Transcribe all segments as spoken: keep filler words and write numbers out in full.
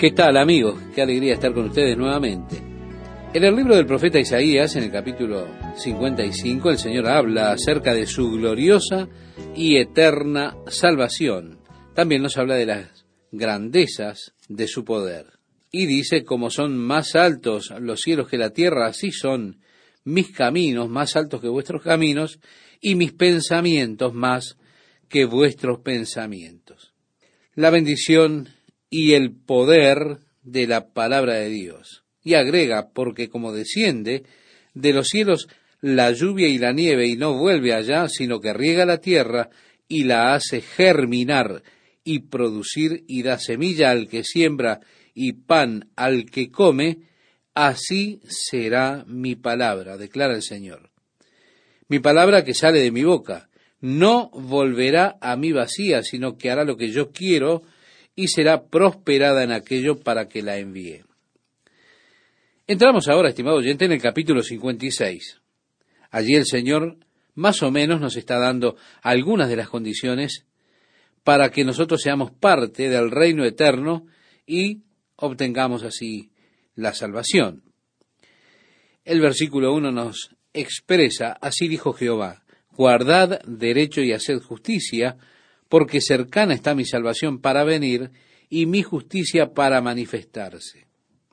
¿Qué tal, amigos? Qué alegría estar con ustedes nuevamente. En el libro del profeta Isaías, en el capítulo cincuenta y cinco, el Señor habla acerca de su gloriosa y eterna salvación. También nos habla de las grandezas de su poder. Y dice, como son más altos los cielos que la tierra, así son mis caminos más altos que vuestros caminos, y mis pensamientos más que vuestros pensamientos. La bendición y el poder de la palabra de Dios. Y agrega, porque como desciende de los cielos la lluvia y la nieve, y no vuelve allá, sino que riega la tierra y la hace germinar y producir, y da semilla al que siembra y pan al que come, así será mi palabra, declara el Señor. Mi palabra que sale de mi boca no volverá a mí vacía, sino que hará lo que yo quiero y será prosperada en aquello para que la envíe. Entramos ahora, estimado oyente, en el capítulo cincuenta y seis. Allí el Señor más o menos nos está dando algunas de las condiciones para que nosotros seamos parte del reino eterno y obtengamos así la salvación. El versículo uno nos expresa, así dijo Jehová, guardad derecho y haced justicia, porque cercana está mi salvación para venir y mi justicia para manifestarse.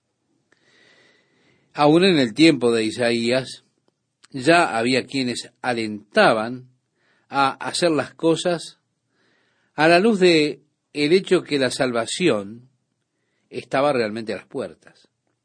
Aún en el tiempo de Isaías, ya había quienes alentaban a hacer las cosas a la luz de el hecho que la salvación estaba realmente a las puertas.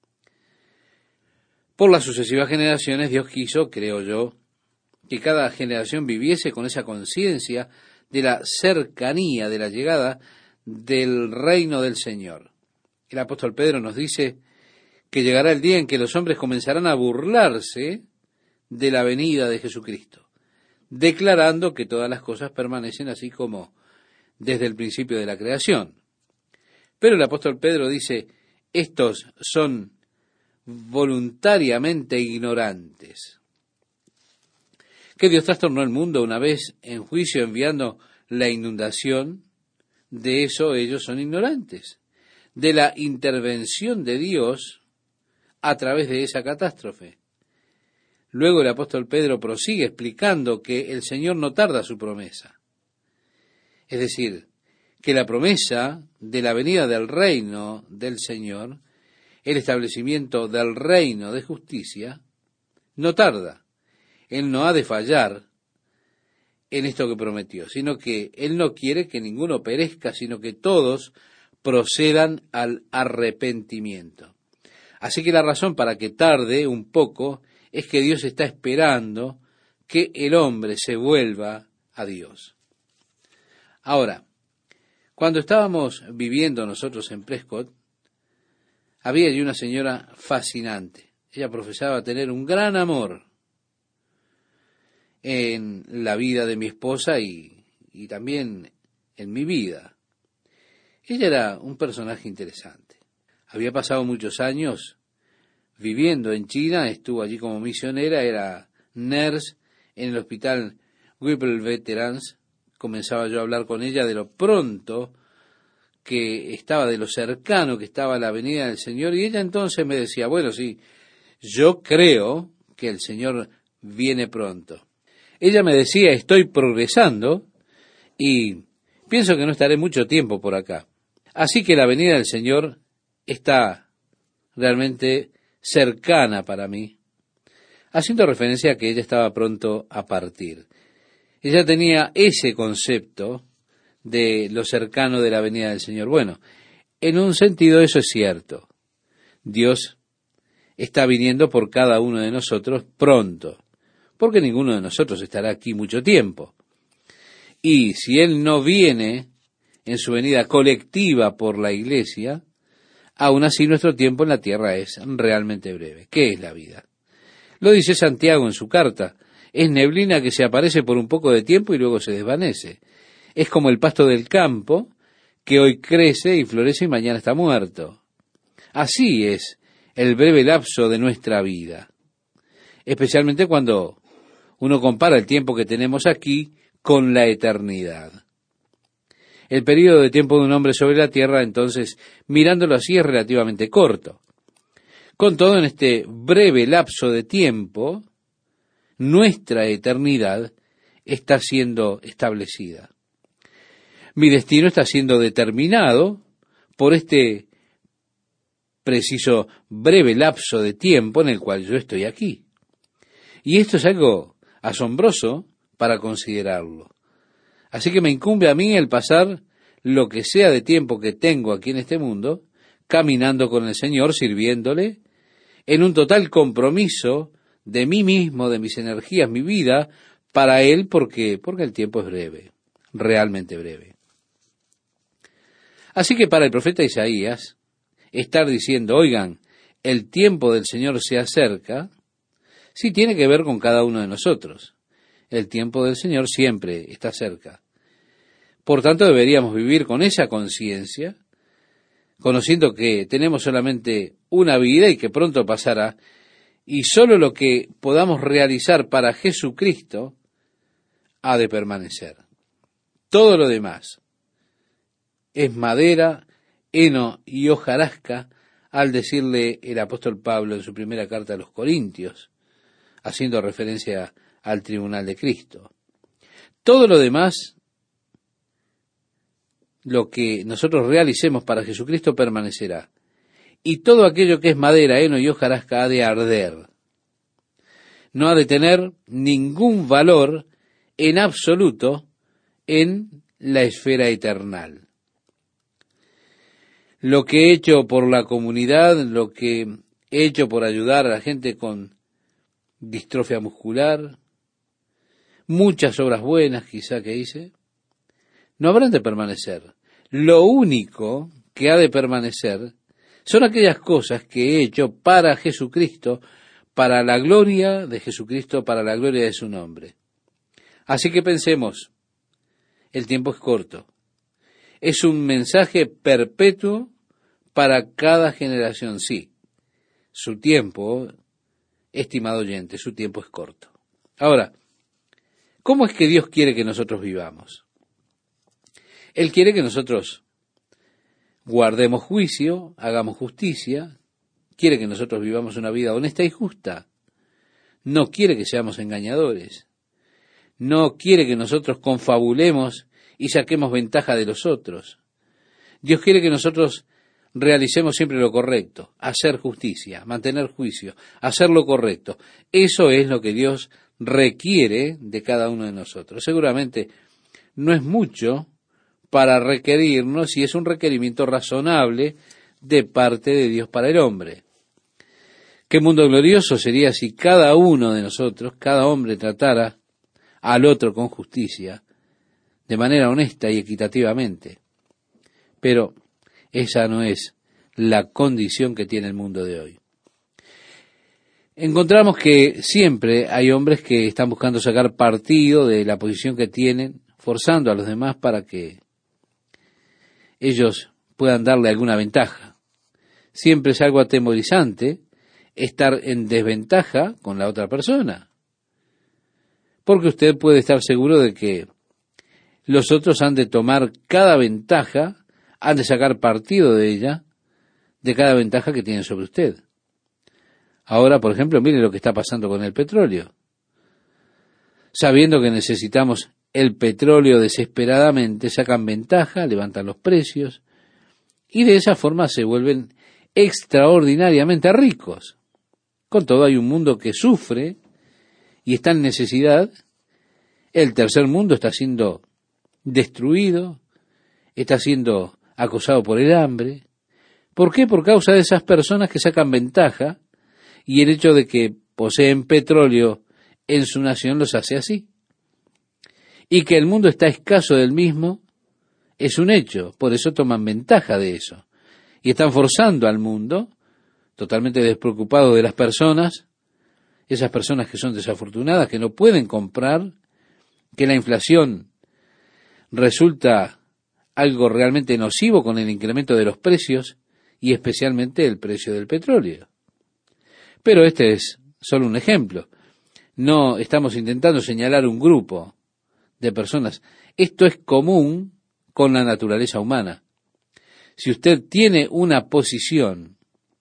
Por las sucesivas generaciones, Dios quiso, creo yo, que cada generación viviese con esa conciencia de la cercanía, de la llegada del reino del Señor. El apóstol Pedro nos dice que llegará el día en que los hombres comenzarán a burlarse de la venida de Jesucristo, declarando que todas las cosas permanecen así como desde el principio de la creación. Pero el apóstol Pedro dice, estos son voluntariamente ignorantes. Que Dios trastornó el mundo una vez en juicio enviando la inundación, de eso ellos son ignorantes, de la intervención de Dios a través de esa catástrofe. Luego el apóstol Pedro prosigue explicando que el Señor no tarda su promesa. Es decir, que la promesa de la venida del reino del Señor, el establecimiento del reino de justicia, no tarda. Él no ha de fallar en esto que prometió, sino que Él no quiere que ninguno perezca, sino que todos procedan al arrepentimiento. Así que la razón para que tarde un poco es que Dios está esperando que el hombre se vuelva a Dios. Ahora, cuando estábamos viviendo nosotros en Prescott, había allí una señora fascinante. Ella profesaba tener un gran amor en la vida de mi esposa y, y también en mi vida. Ella era un personaje interesante. Había pasado muchos años viviendo en China, estuvo allí como misionera, era nurse en el hospital Whipple Veterans. Comenzaba yo a hablar con ella de lo pronto que estaba, de lo cercano que estaba la venida del Señor, y ella entonces me decía, bueno, sí, yo creo que el Señor viene pronto. Ella me decía, estoy progresando y pienso que no estaré mucho tiempo por acá. Así que la venida del Señor está realmente cercana para mí, haciendo referencia a que ella estaba pronto a partir. Ella tenía ese concepto de lo cercano de la venida del Señor. Bueno, en un sentido eso es cierto. Dios está viniendo por cada uno de nosotros pronto, porque ninguno de nosotros estará aquí mucho tiempo. Y si Él no viene en su venida colectiva por la iglesia, aún así nuestro tiempo en la tierra es realmente breve. ¿Qué es la vida? Lo dice Santiago en su carta. Es neblina que se aparece por un poco de tiempo y luego se desvanece. Es como el pasto del campo, que hoy crece y florece y mañana está muerto. Así es el breve lapso de nuestra vida, especialmente cuando uno compara el tiempo que tenemos aquí con la eternidad. El periodo de tiempo de un hombre sobre la tierra, entonces, mirándolo así, es relativamente corto. Con todo, en este breve lapso de tiempo, nuestra eternidad está siendo establecida. Mi destino está siendo determinado por este preciso breve lapso de tiempo en el cual yo estoy aquí. Y esto es algo asombroso para considerarlo. Así que me incumbe a mí el pasar lo que sea de tiempo que tengo aquí en este mundo, caminando con el Señor, sirviéndole, en un total compromiso de mí mismo, de mis energías, mi vida, para Él, porque, porque el tiempo es breve, realmente breve. Así que para el profeta Isaías, estar diciendo, oigan, el tiempo del Señor se acerca, sí tiene que ver con cada uno de nosotros. El tiempo del Señor siempre está cerca. Por tanto, deberíamos vivir con esa conciencia, conociendo que tenemos solamente una vida y que pronto pasará, y solo lo que podamos realizar para Jesucristo ha de permanecer. Todo lo demás es madera, heno y hojarasca, al decirle el apóstol Pablo en su primera carta a los Corintios, haciendo referencia al tribunal de Cristo. Todo lo demás, lo que nosotros realicemos para Jesucristo permanecerá. Y todo aquello que es madera, heno y hojarasca ha de arder. No ha de tener ningún valor en absoluto en la esfera eternal. Lo que he hecho por la comunidad, lo que he hecho por ayudar a la gente con distrofia muscular, muchas obras buenas quizá que hice, no habrán de permanecer. Lo único que ha de permanecer son aquellas cosas que he hecho para Jesucristo, para la gloria de Jesucristo, para la gloria de su nombre. Así que pensemos, el tiempo es corto. Es un mensaje perpetuo para cada generación, sí. Su tiempo, estimado oyente, su tiempo es corto. Ahora, ¿cómo es que Dios quiere que nosotros vivamos? Él quiere que nosotros guardemos juicio, hagamos justicia, quiere que nosotros vivamos una vida honesta y justa, no quiere que seamos engañadores, no quiere que nosotros confabulemos y saquemos ventaja de los otros. Dios quiere que nosotros realicemos siempre lo correcto, hacer justicia, mantener juicio, hacer lo correcto. Eso es lo que Dios requiere de cada uno de nosotros. Seguramente no es mucho para requerirnos y es un requerimiento razonable de parte de Dios para el hombre. Qué mundo glorioso sería si cada uno de nosotros, cada hombre tratara al otro con justicia, de manera honesta y equitativamente. Pero esa no es la condición que tiene el mundo de hoy. Encontramos que siempre hay hombres que están buscando sacar partido de la posición que tienen, forzando a los demás para que ellos puedan darle alguna ventaja. Siempre es algo atemorizante estar en desventaja con la otra persona, porque usted puede estar seguro de que los otros han de tomar cada ventaja, han de sacar partido de ella, de cada ventaja que tienen sobre usted. Ahora, por ejemplo, mire lo que está pasando con el petróleo. Sabiendo que necesitamos el petróleo desesperadamente, sacan ventaja, levantan los precios, y de esa forma se vuelven extraordinariamente ricos. Con todo, hay un mundo que sufre y está en necesidad. El tercer mundo está siendo destruido, está siendo acosado por el hambre. ¿Por qué? Por causa de esas personas que sacan ventaja, y el hecho de que poseen petróleo en su nación los hace así. Y que el mundo está escaso del mismo es un hecho, por eso toman ventaja de eso. Y están forzando al mundo, totalmente despreocupado de las personas, esas personas que son desafortunadas, que no pueden comprar, que la inflación resulta algo realmente nocivo con el incremento de los precios y especialmente el precio del petróleo. Pero este es solo un ejemplo. No estamos intentando señalar un grupo de personas. Esto es común con la naturaleza humana. Si usted tiene una posición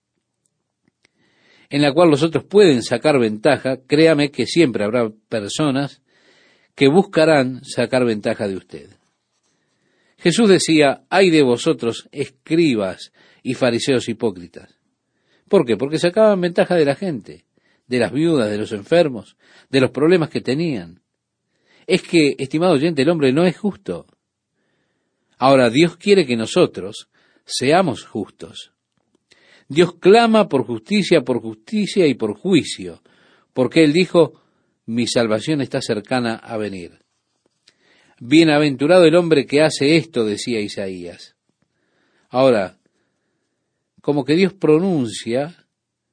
en la cual los otros pueden sacar ventaja, créame que siempre habrá personas que buscarán sacar ventaja de usted. Jesús decía, ay de vosotros, escribas y fariseos hipócritas. ¿Por qué? Porque sacaban ventaja de la gente, de las viudas, de los enfermos, de los problemas que tenían. Es que, estimado oyente, el hombre no es justo. Ahora, Dios quiere que nosotros seamos justos. Dios clama por justicia, por justicia y por juicio, porque Él dijo, mi salvación está cercana a venir. Bienaventurado el hombre que hace esto, decía Isaías. Ahora, como que Dios pronuncia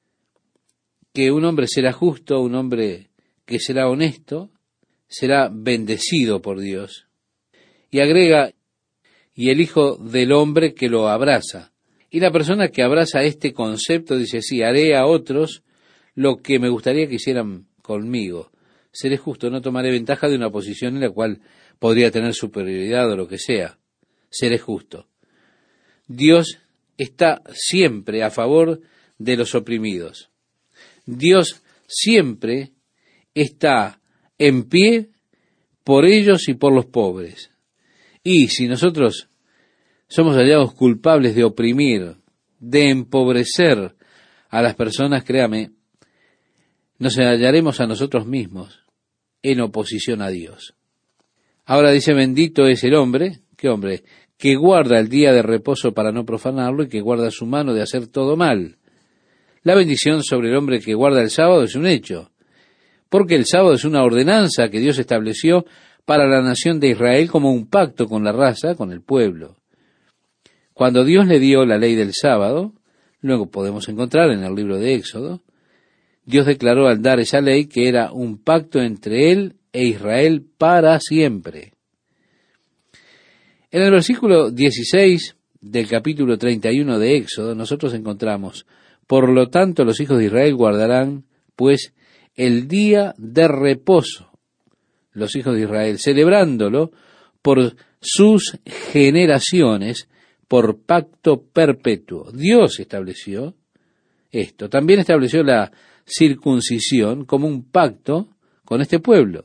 que un hombre será justo, un hombre que será honesto, será bendecido por Dios. Y agrega, y el Hijo del Hombre que lo abraza. Y la persona que abraza este concepto dice, sí, haré a otros lo que me gustaría que hicieran conmigo. Seré justo, no tomaré ventaja de una posición en la cual podría tener superioridad o lo que sea. Seré justo. Dios está siempre a favor de los oprimidos. Dios siempre está en pie por ellos y por los pobres. Y si nosotros somos hallados culpables de oprimir, de empobrecer a las personas, créame, nos hallaremos a nosotros mismos en oposición a Dios. Ahora dice, bendito es el hombre, ¿qué hombre? Que guarda el día de reposo para no profanarlo y que guarda su mano de hacer todo mal. La bendición sobre el hombre que guarda el sábado es un hecho, porque el sábado es una ordenanza que Dios estableció para la nación de Israel como un pacto con la raza, con el pueblo. Cuando Dios le dio la ley del sábado, luego podemos encontrar en el libro de Éxodo, Dios declaró al dar esa ley que era un pacto entre Él e Israel para siempre. En el versículo dieciséis del capítulo treinta y uno de Éxodo, nosotros encontramos, por lo tanto los hijos de Israel guardarán, pues, el día de reposo, los hijos de Israel, celebrándolo por sus generaciones, por pacto perpetuo. Dios estableció esto. También estableció la circuncisión como un pacto con este pueblo.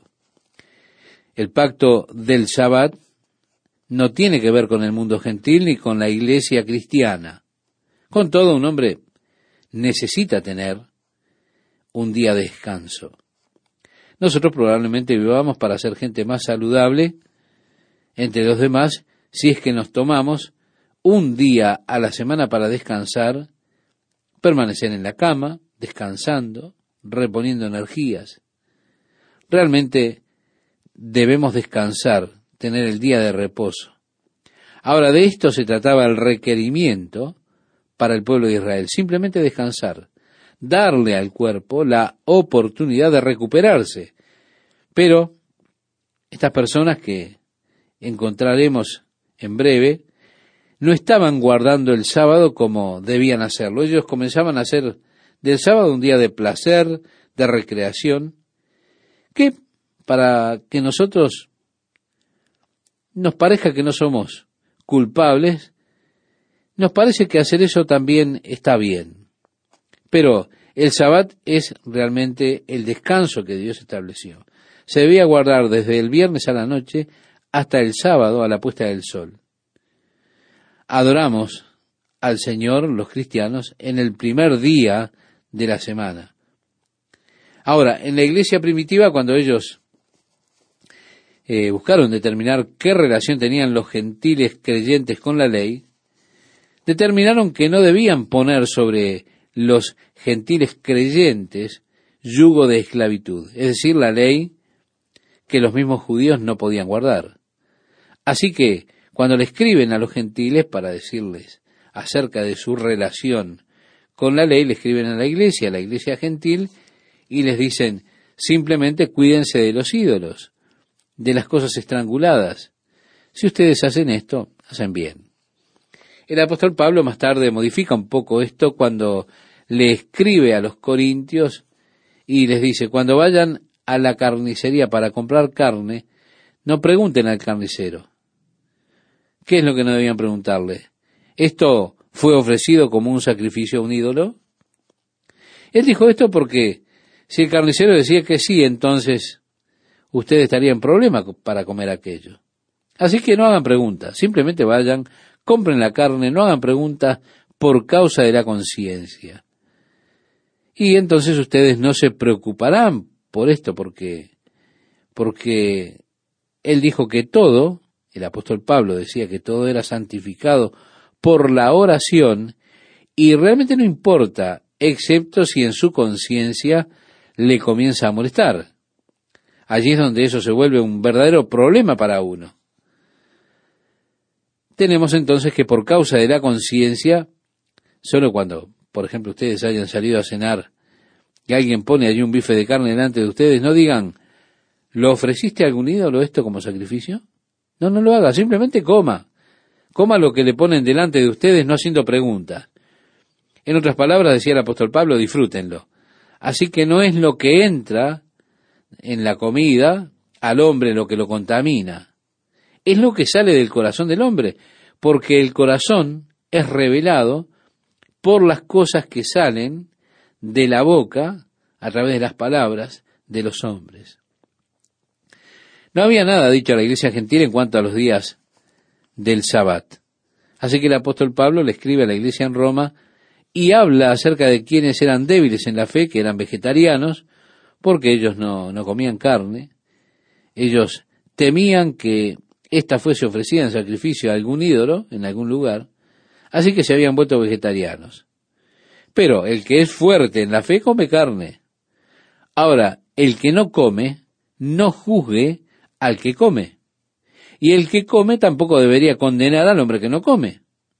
El pacto del Shabbat no tiene que ver con el mundo gentil ni con la iglesia cristiana. Con todo, un hombre necesita tener un día de descanso. Nosotros probablemente vivamos para ser gente más saludable entre los demás si es que nos tomamos un día a la semana para descansar, permanecer en la cama, descansando, reponiendo energías. Realmente debemos descansar, tener el día de reposo. Ahora, de esto se trataba el requerimiento para el pueblo de Israel, simplemente descansar, darle al cuerpo la oportunidad de recuperarse. Pero estas personas que encontraremos en breve, no estaban guardando el sábado como debían hacerlo. Ellos comenzaban a hacer del sábado un día de placer, de recreación, que para que nosotros nos parezca que no somos culpables, nos parece que hacer eso también está bien. Pero el Sabbat es realmente el descanso que Dios estableció. Se debía guardar desde el viernes a la noche hasta el sábado a la puesta del sol. Adoramos al Señor, los cristianos, en el primer día de la semana. Ahora, en la iglesia primitiva, cuando ellos eh, buscaron determinar qué relación tenían los gentiles creyentes con la ley, determinaron que no debían poner sobre los gentiles creyentes yugo de esclavitud, es decir, la ley que los mismos judíos no podían guardar. Así que, cuando le escriben a los gentiles para decirles acerca de su relación con la ley, le escriben a la iglesia, a la iglesia gentil, y les dicen, simplemente cuídense de los ídolos, de las cosas estranguladas. Si ustedes hacen esto, hacen bien. El apóstol Pablo más tarde modifica un poco esto cuando le escribe a los corintios y les dice, cuando vayan a la carnicería para comprar carne, no pregunten al carnicero, ¿Qué es lo que no debían preguntarle? ¿Esto fue ofrecido como un sacrificio a un ídolo? Él dijo esto porque si el carnicero decía que sí, entonces usted estaría en problema para comer aquello. Así que no hagan preguntas, simplemente vayan, compren la carne, no hagan preguntas por causa de la conciencia. Y entonces ustedes no se preocuparán por esto, porque, porque él dijo que todo, el apóstol Pablo decía que todo era santificado por la oración, y realmente no importa, excepto si en su conciencia le comienza a molestar. Allí es donde eso se vuelve un verdadero problema para uno. Tenemos entonces que por causa de la conciencia, solo cuando, por ejemplo, ustedes hayan salido a cenar y alguien pone allí un bife de carne delante de ustedes, no digan, ¿lo ofreciste a algún ídolo esto como sacrificio? No, no lo haga, simplemente coma. Coma lo que le ponen delante de ustedes, no haciendo preguntas. En otras palabras, decía el apóstol Pablo, disfrútenlo. Así que no es lo que entra en la comida al hombre lo que lo contamina. Es lo que sale del corazón del hombre, porque el corazón es revelado por las cosas que salen de la boca, a través de las palabras de los hombres. No había nada dicho a la iglesia gentil en cuanto a los días del Sabbat. Así que el apóstol Pablo le escribe a la iglesia en Roma y habla acerca de quienes eran débiles en la fe, que eran vegetarianos, porque ellos no, no comían carne. Ellos temían que ésta fuese ofrecida en sacrificio a algún ídolo, en algún lugar, así que se habían vuelto vegetarianos. Pero el que es fuerte en la fe come carne. Ahora, el que no come, no juzgue al que come. Y el que come tampoco debería condenar al hombre que no come.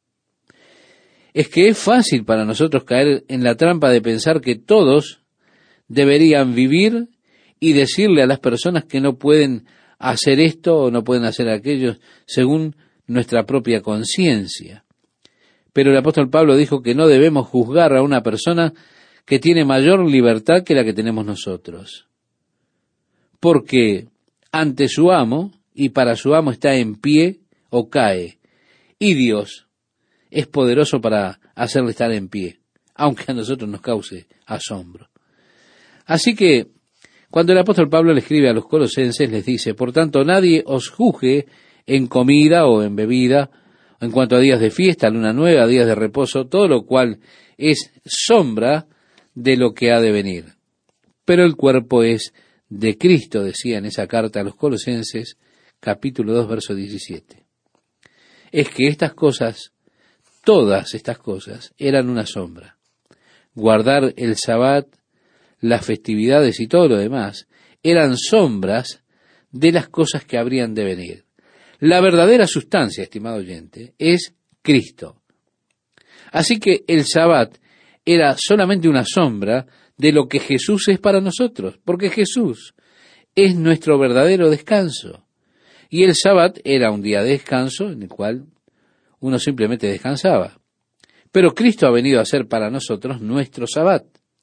Es que es fácil para nosotros caer en la trampa de pensar que todos deberían vivir y decirle a las personas que no pueden hacer esto o no pueden hacer aquello según nuestra propia conciencia. Pero el apóstol Pablo dijo que no debemos juzgar a una persona que tiene mayor libertad que la que tenemos nosotros. Porque ante su amo y para su amo está en pie o cae. Y Dios es poderoso para hacerle estar en pie, aunque a nosotros nos cause asombro. Así que, cuando el apóstol Pablo le escribe a los colosenses, les dice, por tanto, nadie os juzgue en comida o en bebida, en cuanto a días de fiesta, luna nueva, días de reposo, todo lo cual es sombra de lo que ha de venir. Pero el cuerpo es de Cristo, decía en esa carta a los colosenses, capítulo dos, verso diecisiete. Es que estas cosas, todas estas cosas, eran una sombra. Guardar el Sabbat, las festividades y todo lo demás, eran sombras de las cosas que habrían de venir. La verdadera sustancia, estimado oyente, es Cristo. Así que el Sabbat era solamente una sombra de lo que Jesús es para nosotros, porque Jesús es nuestro verdadero descanso. Y el Sabbat era un día de descanso en el cual uno simplemente descansaba. Pero Cristo ha venido a ser para nosotros nuestro Sabbat.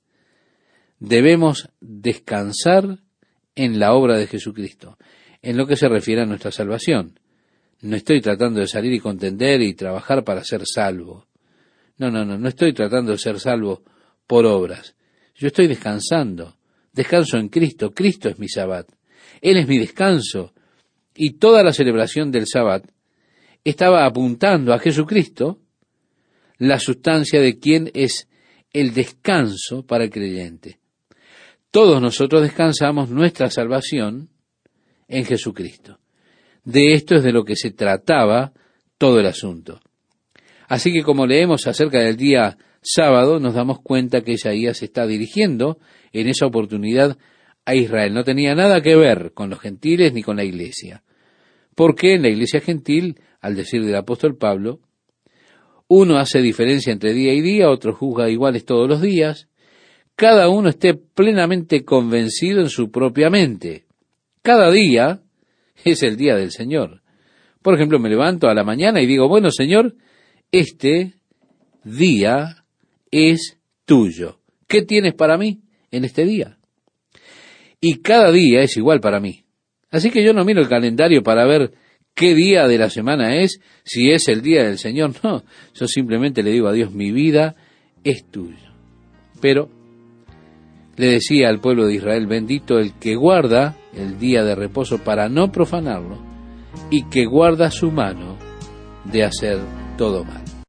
Debemos descansar en la obra de Jesucristo, en lo que se refiere a nuestra salvación. No estoy tratando de salir y contender y trabajar para ser salvo. No, no, no, no estoy tratando de ser salvo por obras. Yo estoy descansando. Descanso en Cristo. Cristo es mi Sabbat. Él es mi descanso. Y toda la celebración del Sabbat estaba apuntando a Jesucristo, la sustancia de quien es el descanso para el creyente. Todos nosotros descansamos nuestra salvación en Jesucristo. De esto es de lo que se trataba todo el asunto. Así que como leemos acerca del día sábado, nos damos cuenta que Isaías se está dirigiendo en esa oportunidad a Israel. No tenía nada que ver con los gentiles ni con la iglesia. Porque en la iglesia gentil, al decir del apóstol Pablo, uno hace diferencia entre día y día, otro juzga iguales todos los días. Cada uno esté plenamente convencido en su propia mente. Cada día es el día del Señor. Por ejemplo, me levanto a la mañana y digo, bueno, Señor, este día es tuyo. ¿Qué tienes para mí en este día? Y cada día es igual para mí. Así que yo no miro el calendario para ver qué día de la semana es, si es el día del Señor. No, yo simplemente le digo a Dios, mi vida es tuya. Pero le decía al pueblo de Israel, bendito el que guarda el día de reposo para no profanarlo, y que guarda su mano de hacer todo mal.